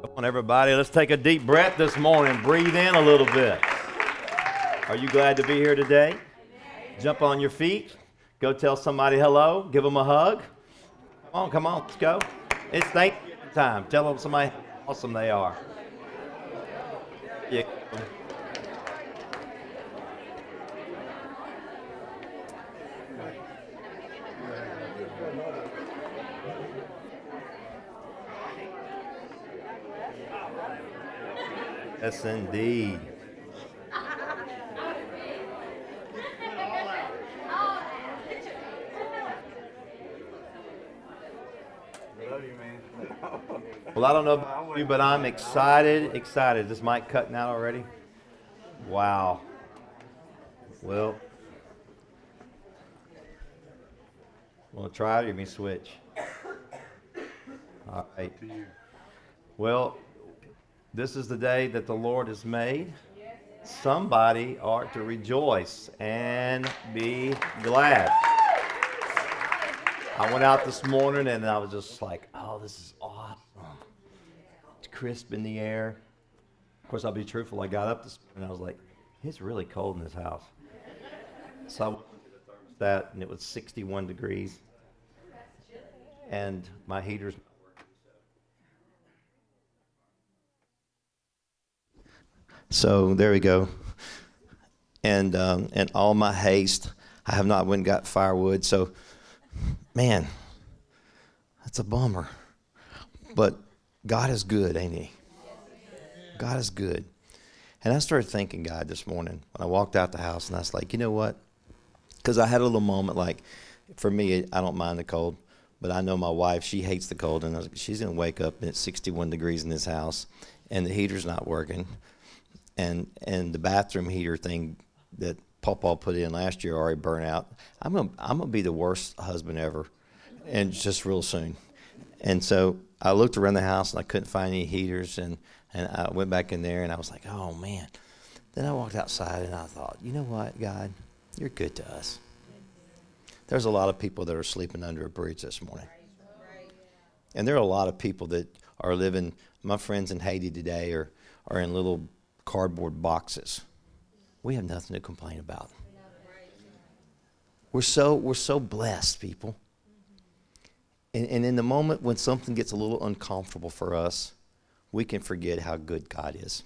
Come on, everybody, let's take a deep breath this morning. Breathe in a little bit. Are you glad to be here today? Jump on your feet. Go tell somebody hello. Give them a hug. Come on, let's go. It's Thanksgiving time. Tell them somebody how awesome they are. Yeah. Yes, indeed. Well, I don't know about you, but I'm excited. Is this mic cutting out already? Wow. Well, want to try it or you may switch? All right. Well, this is the day that the Lord has made. Somebody ought to rejoice and be glad. I went out this morning and I was just like, oh, this is awesome. It's crisp in the air. Of course, I'll be truthful. I got up this morning and I was like, it's really cold in this house. So I went to the thermostat and it was 61 degrees. And my heater's not working. So there we go. And in all my haste, I have not went and got firewood. So, man, that's a bummer. But God is good, ain't he? God is good. And I started thanking God this morning when I walked out the house, and I was like, you know what? Because I had a little moment like, for me, I don't mind the cold, but I know my wife, she hates the cold, and I was like, she's going to wake up and it's 61 degrees in this house, and the heater's not working, and the bathroom heater thing that Pawpaw put in last year already burnt out. I'm gonna be the worst husband ever, and just real soon. And so I looked around the house and I couldn't find any heaters, and I went back in there and I was like, oh man. Then I walked outside and I thought, you know what, God, you're good to us. There's a lot of people that are sleeping under a bridge this morning. And there are a lot of people that are living, my friends in Haiti today are in little cardboard boxes. We have nothing to complain about. We're so blessed, people. And in the moment when something gets a little uncomfortable for us, we can forget how good God is.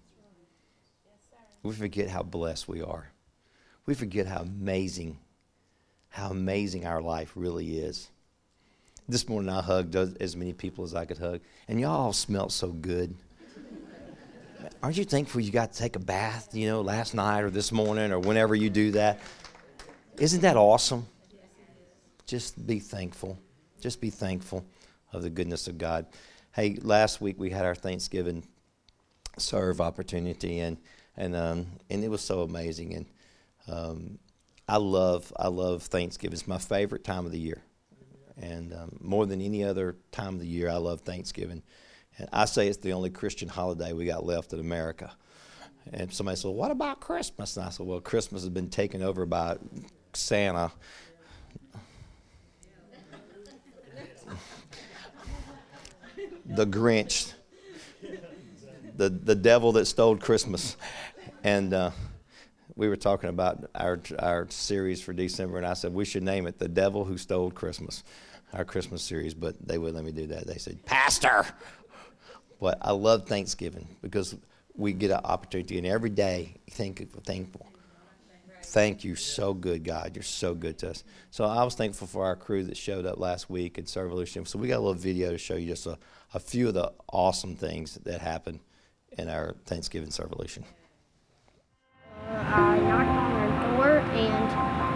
We forget how blessed we are. We forget how amazing our life really is. This morning I hugged as many people as I could hug, and y'all all smelled so good. Aren't you thankful you got to take a bath, last night or this morning or whenever you do that? Isn't that awesome? Just be thankful. Just be thankful of the goodness of God. Hey, last week we had our Thanksgiving serve opportunity, and it was so amazing. And I love Thanksgiving. It's my favorite time of the year, and more than any other time of the year, I love Thanksgiving. And I say it's the only Christian holiday we got left in America. And somebody said, well, what about Christmas? And I said, well, Christmas has been taken over by Santa. The Grinch. The devil that stole Christmas. And we were talking about our series for December, and I said we should name it The Devil Who Stole Christmas, our Christmas series, but they wouldn't let me do that. They said, Pastor! But I love Thanksgiving because we get an opportunity, and every day thankful. Thank you, so good, God. You're so good to us. So I was thankful for our crew that showed up last week at Servolution. So we got a little video to show you just a few of the awesome things that happened in our Thanksgiving Servolution. I knocked on their door, and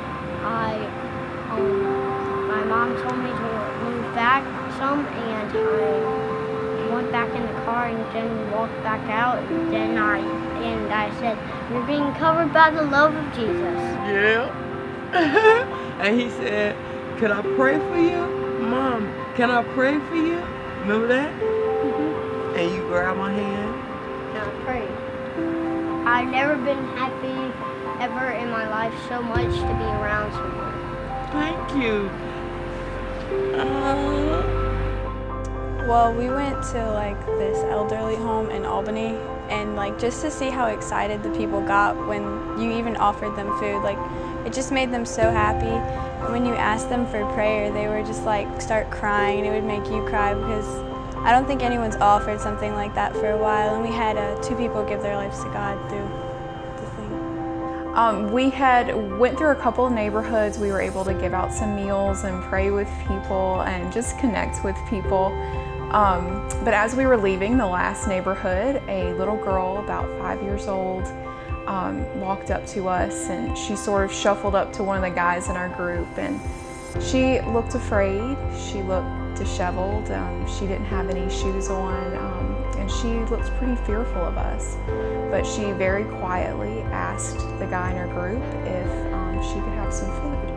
my mom told me to move back some, and I went back in the car and then walked back out, and I said, you're being covered by the love of Jesus. Yeah. And he said, can I pray for you? Mom, can I pray for you? Remember that? Mm-hmm. And you grabbed my hand. And I prayed. I've never been happy ever in my life so much to be around someone. Thank you. Well, we went to like this elderly home in Albany, and like just to see how excited the people got when you even offered them food, like it just made them so happy. And when you asked them for prayer, they were just like start crying, and it would make you cry because I don't think anyone's offered something like that for a while. And we had 2 people give their lives to God through the thing. We went through a couple of neighborhoods. We were able to give out some meals and pray with people and just connect with people. But as we were leaving the last neighborhood, a little girl about 5 years old walked up to us, and she sort of shuffled up to one of the guys in our group, and she looked afraid. She looked disheveled. She didn't have any shoes on, and she looked pretty fearful of us. But she very quietly asked the guy in her group if she could have some food.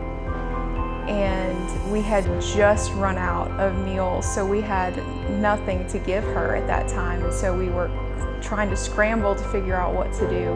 And we had just run out of meals, so we had nothing to give her at that time. And so we were trying to scramble to figure out what to do.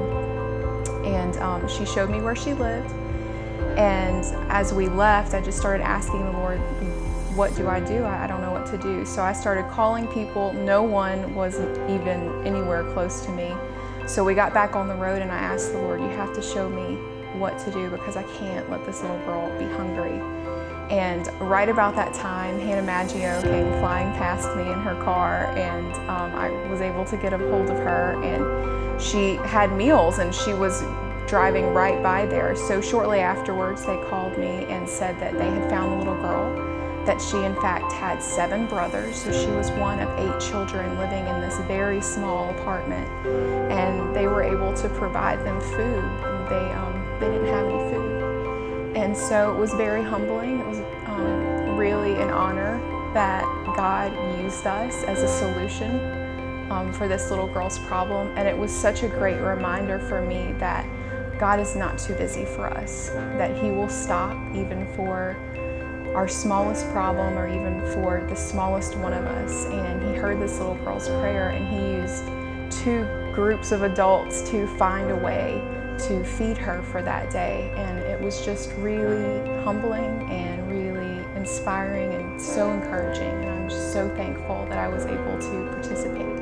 And she showed me where she lived. And as we left, I just started asking the Lord, what do? I don't know what to do. So I started calling people. No one was even anywhere close to me. So we got back on the road, and I asked the Lord, you have to show me what to do because I can't let this little girl be hungry. And right about that time, Hannah Maggio came flying past me in her car, and I was able to get a hold of her, and she had meals, and she was driving right by there. So shortly afterwards, they called me and said that they had found the little girl, that she in fact had 7 brothers, so she was one of 8 children living in this very small apartment, and they were able to provide them food. They didn't have any food. And so it was very humbling. It was really an honor that God used us as a solution for this little girl's problem. And it was such a great reminder for me that God is not too busy for us, that He will stop even for our smallest problem or even for the smallest one of us. And He heard this little girl's prayer, and He used 2 groups of adults to find a way to feed her for that day. And it was just really humbling and really inspiring and so encouraging. And I'm just so thankful that I was able to participate.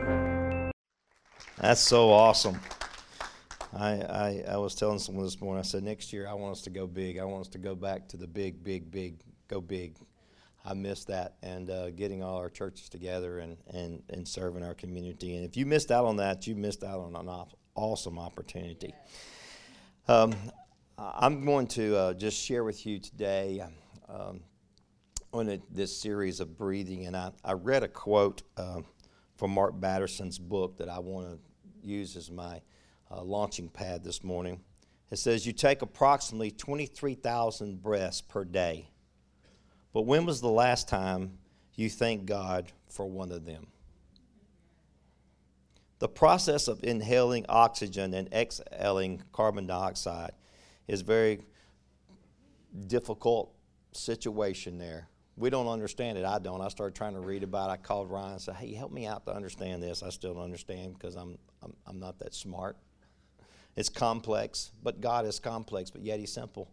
That's so awesome. I was telling someone this morning, I said, next year I want us to go big. I want us to go back to the big, go big. I miss that, and getting all our churches together and serving our community. And if you missed out on that, you missed out on an awesome opportunity. I'm going to just share with you today on this series of breathing, and I read a quote from Mark Batterson's book that I want to use as my launching pad this morning. It says, you take approximately 23,000 breaths per day, but when was the last time you thanked God for one of them? The process of inhaling oxygen and exhaling carbon dioxide is a very difficult situation there. We don't understand it. I don't. I started trying to read about it. I called Ryan and said, hey, help me out to understand this. I still don't understand because I'm not that smart. It's complex, but God is complex, but yet He's simple.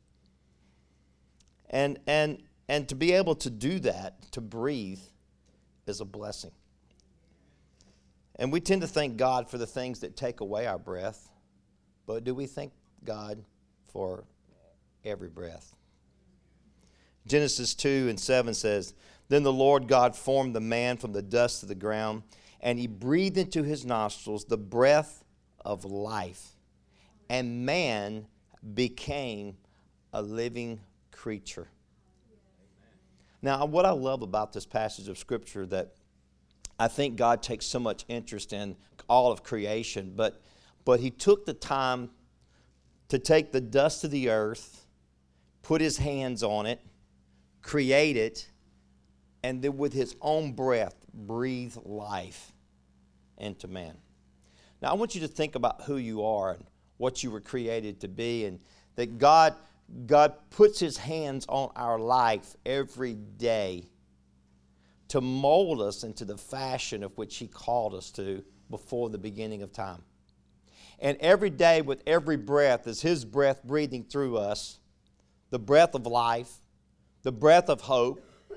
And to be able to do that, to breathe, is a blessing. And we tend to thank God for the things that take away our breath, but do we thank God for every breath? Genesis 2:7 says, then the Lord God formed the man from the dust of the ground, and He breathed into his nostrils the breath of life, and man became a living creature. Now, what I love about this passage of Scripture that I think God takes so much interest in all of creation, but He took the time to take the dust of the earth, put His hands on it, create it, and then with His own breath, breathe life into man. Now, I want you to think about who you are and what you were created to be, and that God puts His hands on our life every day to mold us into the fashion of which He called us to before the beginning of time. And every day with every breath is His breath breathing through us, the breath of life, the breath of hope,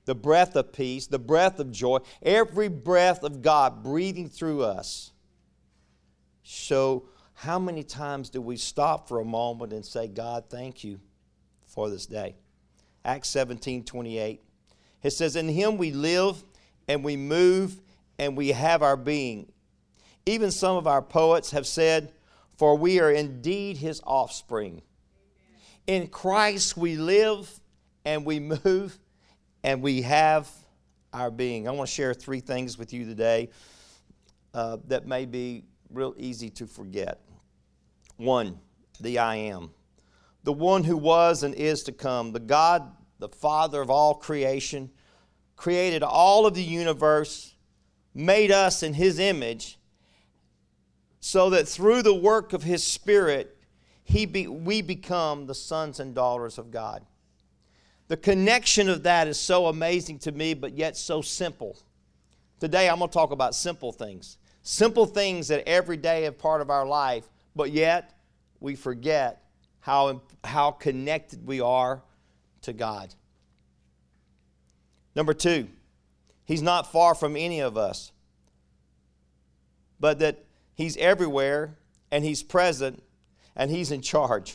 the breath of peace, the breath of joy, every breath of God breathing through us. So how many times do we stop for a moment and say, God, thank you for this day? Acts 17:28. It says, in Him we live and we move and we have our being. Even some of our poets have said, for we are indeed His offspring. In Christ we live and we move and we have our being. I want to share 3 things with you today that may be real easy to forget. 1, the I am. The one who was and is to come. The God, the Father of all creation, created all of the universe, made us in His image, so that through the work of His Spirit, we become the sons and daughters of God. The connection of that is so amazing to me, but yet so simple. Today I'm going to talk about simple things. Simple things that every day are part of our life, but yet we forget how connected we are to God. Number 2, He's not far from any of us, but that He's everywhere and He's present and He's in charge.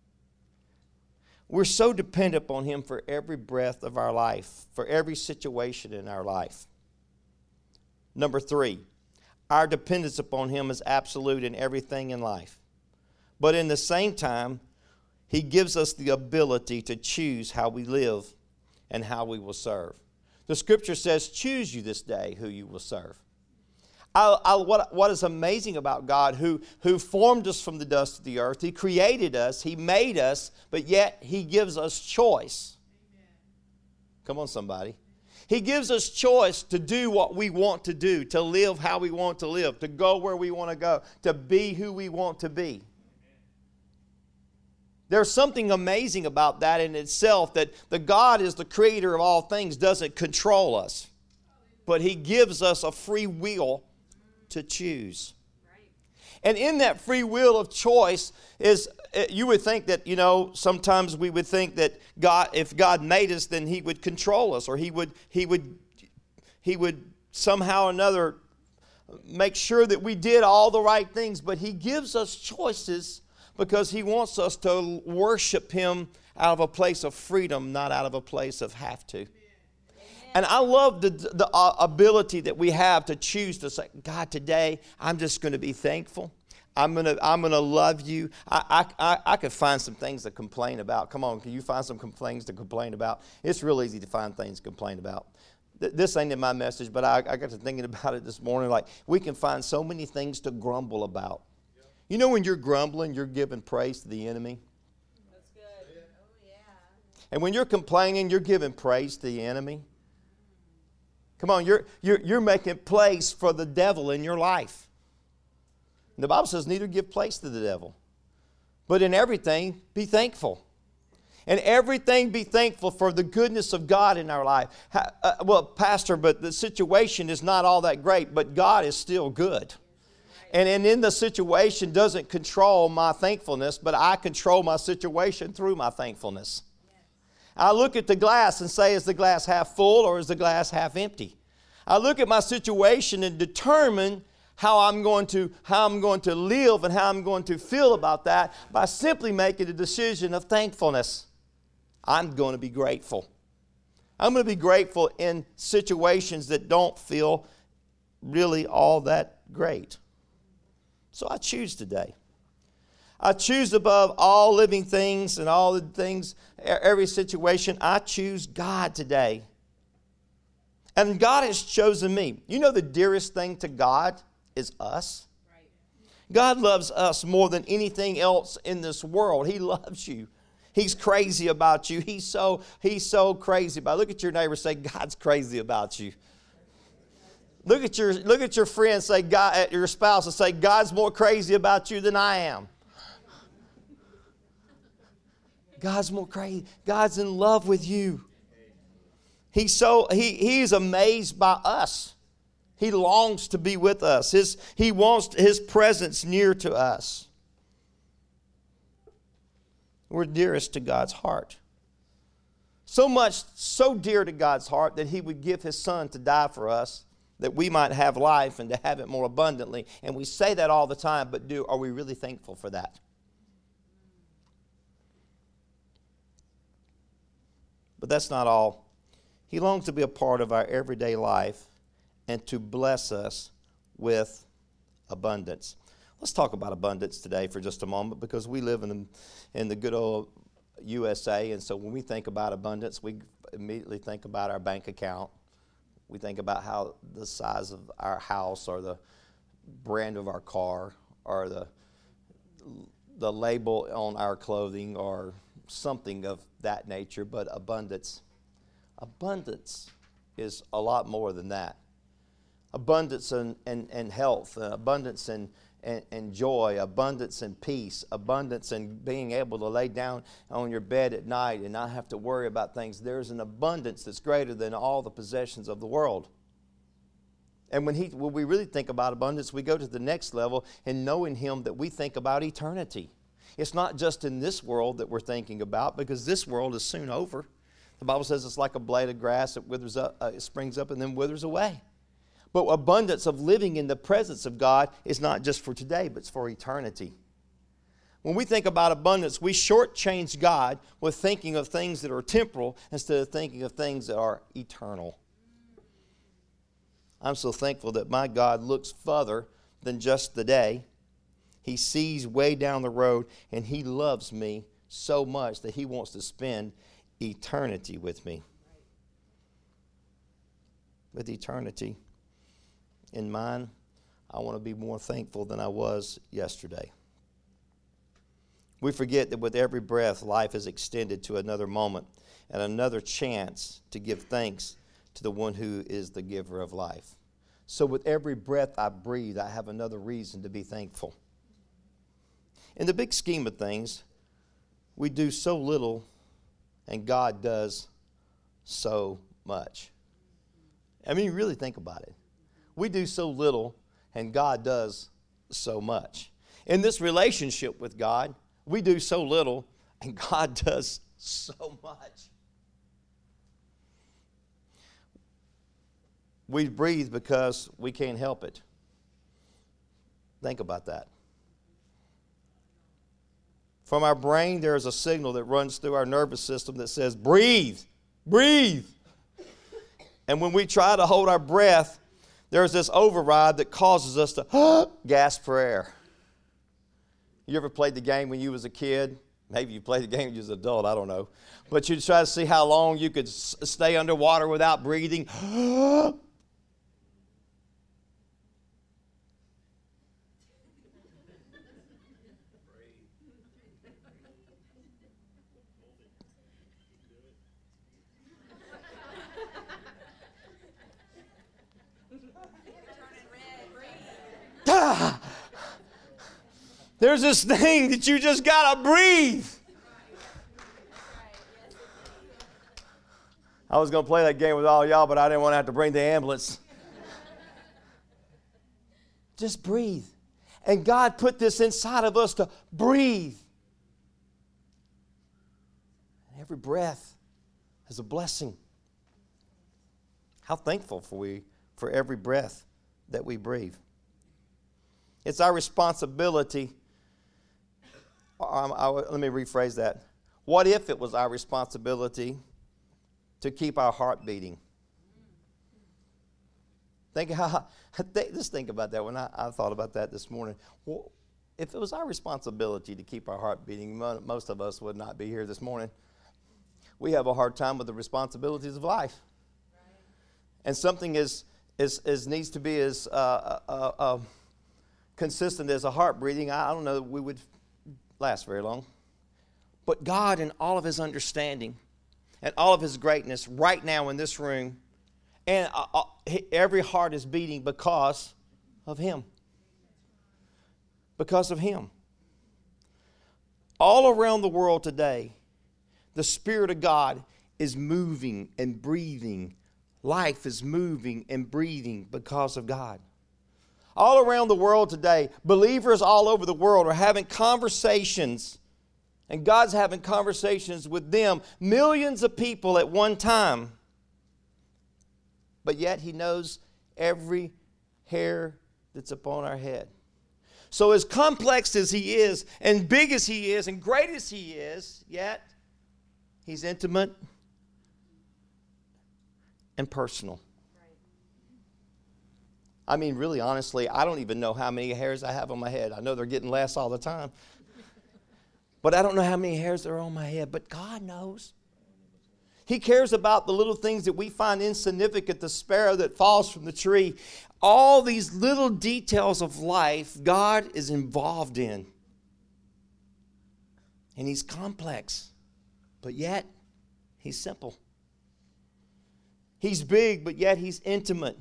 We're so dependent on Him for every breath of our life, for every situation in our life. Number 3, our dependence upon Him is absolute in everything in life. But in the same time, He gives us the ability to choose how we live and how we will serve. The Scripture says, choose you this day who you will serve. What is amazing about God, who formed us from the dust of the earth, He created us, He made us, but yet He gives us choice. Amen. Come on, somebody. He gives us choice to do what we want to do, to live how we want to live, to go where we want to go, to be who we want to be. There's something amazing about that in itself, that the God is the creator of all things, doesn't control us, but He gives us a free will to choose. And in that free will of choice is, you would think that, sometimes we would think that God, if God made us, then He would control us, or He would somehow or another make sure that we did all the right things. But He gives us choices because He wants us to worship Him out of a place of freedom, not out of a place of have to. And I love the ability that we have to choose to say, God, today I'm just going to be thankful. I'm gonna love you. I could find some things to complain about. Come on, can you find some things to complain about? It's real easy to find things to complain about. This ain't in my message, but I got to thinking about it this morning. Like, we can find so many things to grumble about. Yep. You know, when you're grumbling, you're giving praise to the enemy. That's good. Oh, yeah. And when you're complaining, you're giving praise to the enemy. Come on, you're making place for the devil in your life. And the Bible says neither give place to the devil. But in everything, be thankful. In everything, be thankful for the goodness of God in our life. Well, Pastor, but the situation is not all that great, but God is still good. And in the situation doesn't control my thankfulness, but I control my situation through my thankfulness. I look at the glass and say, is the glass half full or is the glass half empty? I look at my situation and determine how I'm going to live and how I'm going to feel about that by simply making a decision of thankfulness. I'm going to be grateful. I'm going to be grateful in situations that don't feel really all that great. So I choose today. I choose above all living things and all the things, every situation. I choose God today. And God has chosen me. You know, the dearest thing to God is us. Right. God loves us more than anything else in this world. He loves you. He's crazy about you. He's so crazy about you. Look at your neighbor and say, God's crazy about you. Look at your friend, say, God, at your spouse, and say, God's more crazy about you than I am. God's more crazy. God's in love with you. He's amazed by us. He longs to be with us. He wants His presence near to us. We're dearest to God's heart. So much, so dear to God's heart that he would give his son to die for us, that we might have life and to have it more abundantly. And we say that all the time, but are we really thankful for that? But that's not all. He longs to be a part of our everyday life and to bless us with abundance. Let's talk about abundance today for just a moment, because we live in the good old USA, and so when we think about abundance, we immediately think about our bank account. We think about how the size of our house, or the brand of our car, or the label on our clothing, or something of that nature. But abundance is a lot more than that. Abundance in health, abundance in joy, abundance in peace, abundance in being able to lay down on your bed at night and not have to worry about things. There's an abundance that's greater than all the possessions of the world. And when we really think about abundance, we go to the next level in knowing Him, that we think about eternity. It's not just in this world that we're thinking about, because this world is soon over. The Bible says it's like a blade of grass that withers up, it springs up and then withers away. But abundance of living in the presence of God is not just for today, but it's for eternity. When we think about abundance, we shortchange God with thinking of things that are temporal instead of thinking of things that are eternal. I'm so thankful that my God looks further than just the day. He sees way down the road, and He loves me so much that He wants to spend eternity with me. With eternity in mind, I want to be more thankful than I was yesterday. We forget that with every breath, life is extended to another moment and another chance to give thanks to the one who is the giver of life. So with every breath I breathe, I have another reason to be thankful. In the big scheme of things, we do so little and God does so much. I mean, you really think about it. We do so little and God does so much. In this relationship with God, we do so little and God does so much. We breathe because we can't help it. Think about that. From our brain, there is a signal that runs through our nervous system that says, breathe, breathe. And when we try to hold our breath, there's this override that causes us to gasp for air. You ever played the game when you was a kid? Maybe you played the game when you was an adult, I don't know. But you try to see how long you could stay underwater without breathing. There's this thing that you just got to breathe. I was going to play that game with all y'all, but I didn't want to have to bring the ambulance. Just breathe. And God put this inside of us to breathe. And every breath is a blessing. How thankful for every breath that we breathe. It's our responsibility. Let me rephrase that. What if it was our responsibility to keep our heart beating? Just think about that. When I thought about that this morning. Well, if it was our responsibility to keep our heart beating, most of us would not be here this morning. We have a hard time with the responsibilities of life. And something needs to be as consistent as a heart breathing. I don't know that we would last very long. But God, in all of His understanding and all of His greatness, right now in this room, and every heart is beating because of Him. Because of Him. All around the world today, the Spirit of God is moving and breathing. Life is moving and breathing because of God. All around the world today, believers all over the world are having conversations And God's having conversations with them, millions of people at one time. But yet He knows every hair that's upon our head. So as complex as He is, and big as He is, and great as He is, yet He's intimate and personal. I mean, really, honestly, I don't even know how many hairs I have on my head. I know they're getting less all the time. But I don't know how many hairs are on my head. But God knows. He cares about the little things that we find insignificant, the sparrow that falls from the tree. All these little details of life, God is involved in. And He's complex, but yet He's simple. He's big, but yet He's intimate.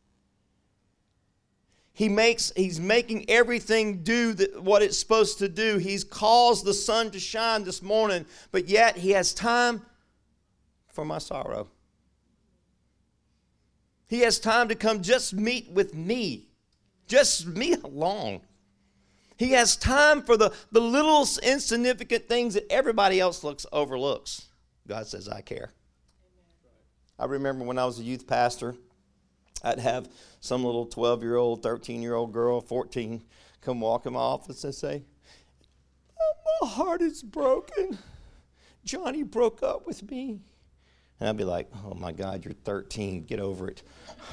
He's making everything do what it's supposed to do. He's caused the sun to shine this morning, but yet He has time for my sorrow. He has time to come just meet with me. Just me alone. He has time for the little insignificant things that everybody else overlooks. God says, I care. I remember when I was a youth pastor, I'd have some little 12-year-old, 13-year-old girl, 14, come walk in my office and say, oh, my heart is broken. Johnny broke up with me. And I'd be like, oh, my God, you're 13. Get over it.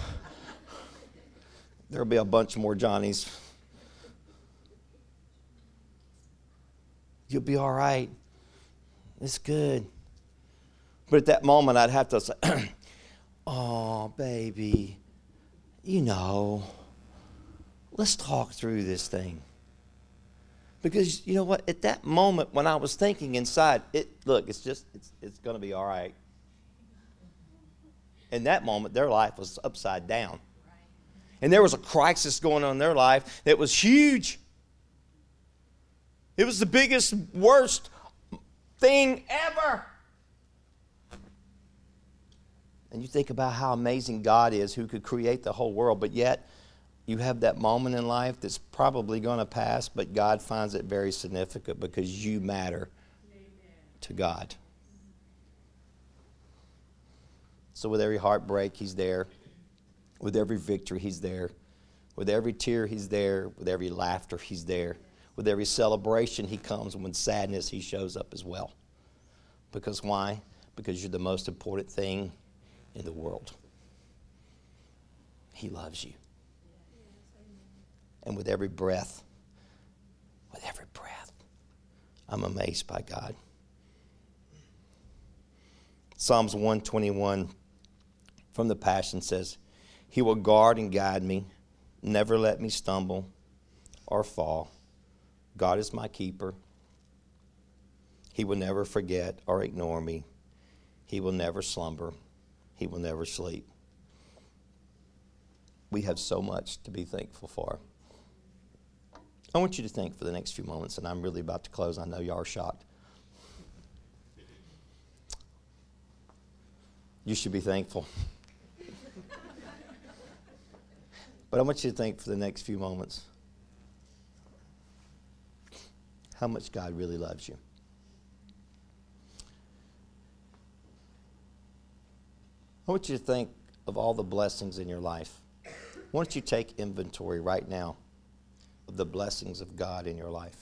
There'll be a bunch more Johnnies. You'll be all right. It's good. But at that moment, I'd have to say, oh, baby, let's talk through this thing. Because you know what? At that moment, when I was thinking inside, it's going to be all right. In that moment, their life was upside down. And there was a crisis going on in their life that was huge. It was the biggest, worst thing ever. And you think about how amazing God is, who could create the whole world, but yet you have that moment in life that's probably going to pass, but God finds it very significant because you matter to God. So with every heartbreak, He's there. With every victory, He's there. With every tear, He's there. With every laughter, He's there. With every celebration, He comes. And with sadness, He shows up as well. Because why? Because you're the most important thing in the world. He loves you. And with every breath, I'm amazed by God. Psalms 121 from the Passion says, He will guard and guide me, never let me stumble or fall. God is my keeper. He will never forget or ignore me. He will never slumber. He will never sleep. We have so much to be thankful for. I want you to think for the next few moments, and I'm really about to close. I know you are shocked. You should be thankful. But I want you to think for the next few moments how much God really loves you. I want you to think of all the blessings in your life. Why don't you take inventory right now of the blessings of God in your life?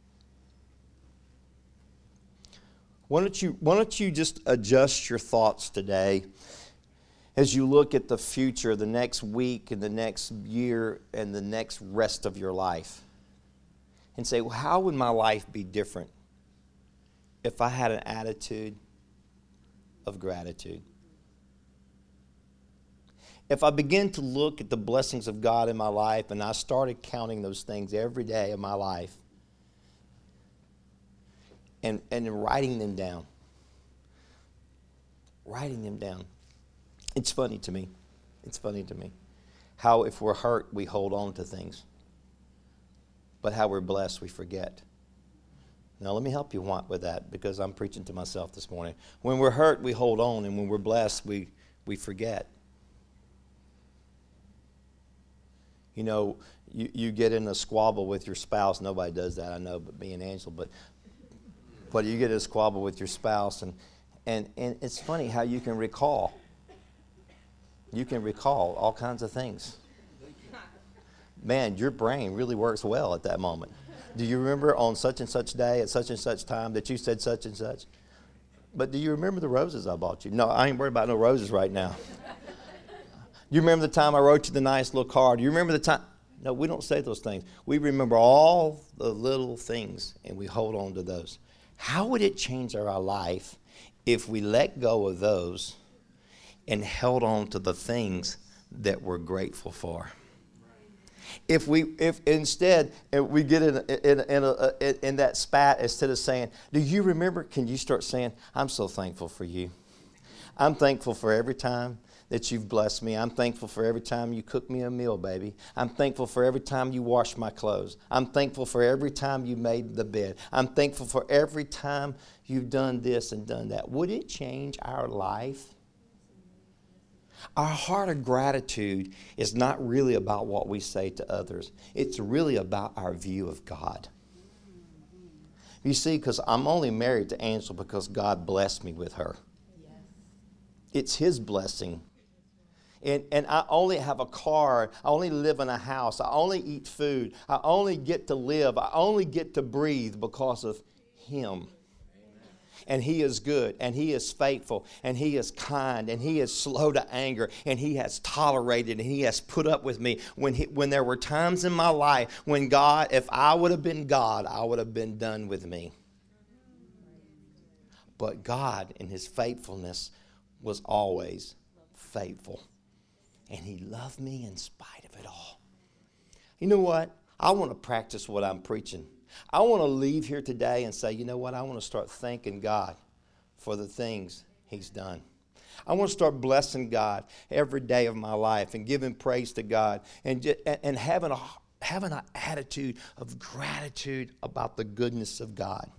Why don't you just adjust your thoughts today as you look at the future, the next week and the next year and the next rest of your life, and say, well, how would my life be different if I had an attitude of gratitude? If I begin to look at the blessings of God in my life and I started counting those things every day of my life and writing them down. It's funny to me how if we're hurt, we hold on to things. But how we're blessed, we forget. Now, let me help you with that because I'm preaching to myself this morning. When we're hurt, we hold on, and when we're blessed, we forget. You know, you get in a squabble with your spouse. Nobody does that, I know, but me and Angela. But But you get a squabble with your spouse, and it's funny how you can recall. You can recall all kinds of things. Man, your brain really works well at that moment. Do you remember on such and such day at such and such time that you said such and such? But do you remember the roses I bought you? No, I ain't worried about no roses right now. You remember the time I wrote you the nice little card? You remember the time? No, we don't say those things. We remember all the little things, and we hold on to those. How would it change our life if we let go of those and held on to the things that we're grateful for? If instead we get in that spat, instead of saying, do you remember, can you start saying, I'm so thankful for you. I'm thankful for every time that you've blessed me. I'm thankful for every time you cook me a meal, baby. I'm thankful for every time you wash my clothes. I'm thankful for every time you made the bed. I'm thankful for every time you've done this and done that. Would it change our life? Our heart of gratitude is not really about what we say to others. It's really about our view of God. You see, because I'm only married to Angela because God blessed me with her. It's His blessing. And I only have a car. I only live in a house. I only eat food. I only get to live. I only get to breathe because of Him. And He is good, and He is faithful, and He is kind, and He is slow to anger, and He has tolerated, and He has put up with me. When there were times in my life when God, if I would have been God, I would have been done with me. But God, in His faithfulness, was always faithful. And He loved me in spite of it all. You know what? I want to practice what I'm preaching. I want to leave here today and say, you know what? I want to start thanking God for the things He's done. I want to start blessing God every day of my life and giving praise to God and having an attitude of gratitude about the goodness of God.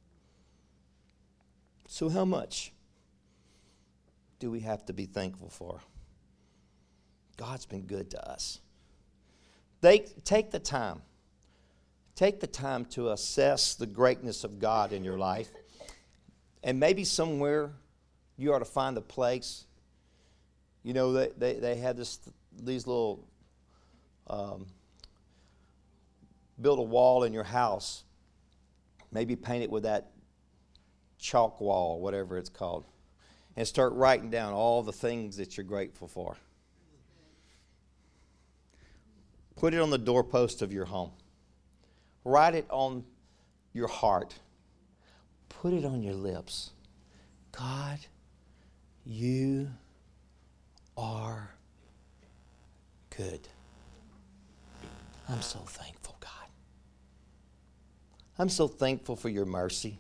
So how much do we have to be thankful for? God's been good to us. Take the time. Take the time to assess the greatness of God in your life. And maybe somewhere you ought to find a place. You know, they had these little, build a wall in your house. Maybe paint it with that chalk wall, whatever it's called. And start writing down all the things that you're grateful for. Put it on the doorpost of your home. Write it on your heart. Put it on your lips. God, you are good. I'm so thankful, God. I'm so thankful for your mercy.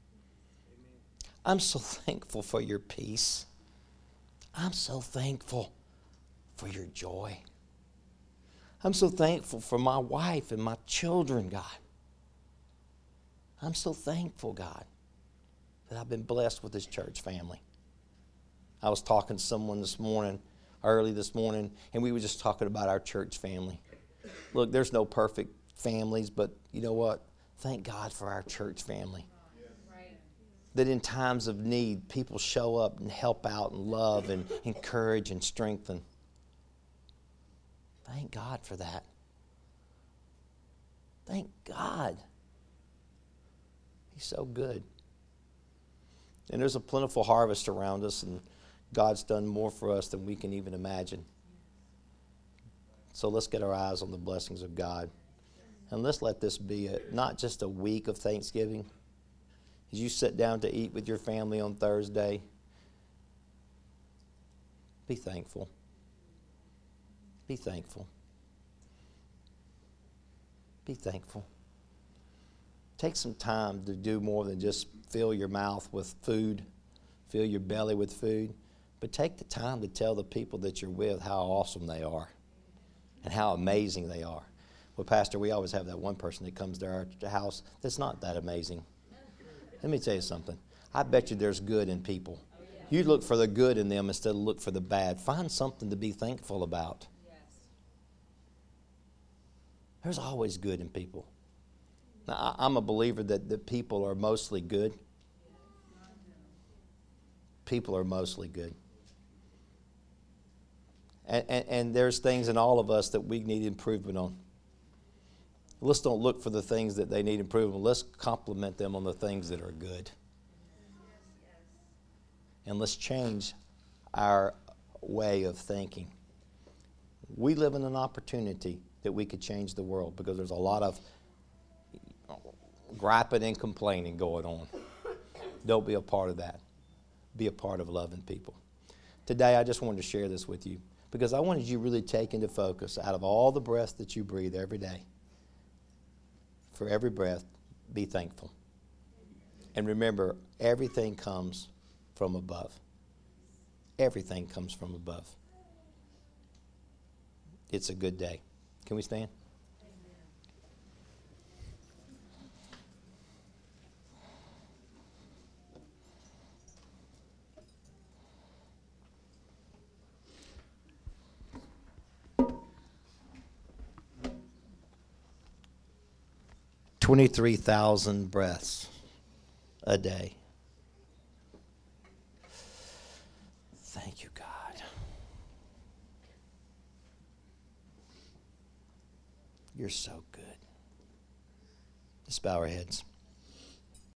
I'm so thankful for your peace. I'm so thankful for your joy. I'm so thankful for my wife and my children, God. I'm so thankful, God, that I've been blessed with this church family. I was talking to someone early this morning, and we were just talking about our church family. Look, there's no perfect families, but you know what? Thank God for our church family. That in times of need, people show up and help out and love and encourage and strengthen. Thank God for that. Thank God. He's so good. And there's a plentiful harvest around us, and God's done more for us than we can even imagine. So let's get our eyes on the blessings of God. And let's let this be not just a week of Thanksgiving. As you sit down to eat with your family on Thursday, be thankful. Be thankful. Be thankful. Take some time to do more than just fill your mouth with food, fill your belly with food, but take the time to tell the people that you're with how awesome they are and how amazing they are. Well, Pastor, we always have that one person that comes to our house that's not that amazing. Let me tell you something. I bet you there's good in people. You look for the good in them instead of look for the bad. Find something to be thankful about. There's always good in people. Now, I'm a believer that people are mostly good. People are mostly good. And there's things in all of us that we need improvement on. Let's don't look for the things that they need improvement. Let's compliment them on the things that are good. And let's change our way of thinking. We live in an opportunity that we could change the world because there's a lot of griping and complaining going on. Don't be a part of that. Be a part of loving people. Today, I just wanted to share this with you because I wanted you to really take into focus out of all the breath that you breathe every day. For every breath, be thankful. And remember, everything comes from above. Everything comes from above. It's a good day. Can we stand? $23,000 breaths a day. Thank you, God. You're so good. Let's bow our heads.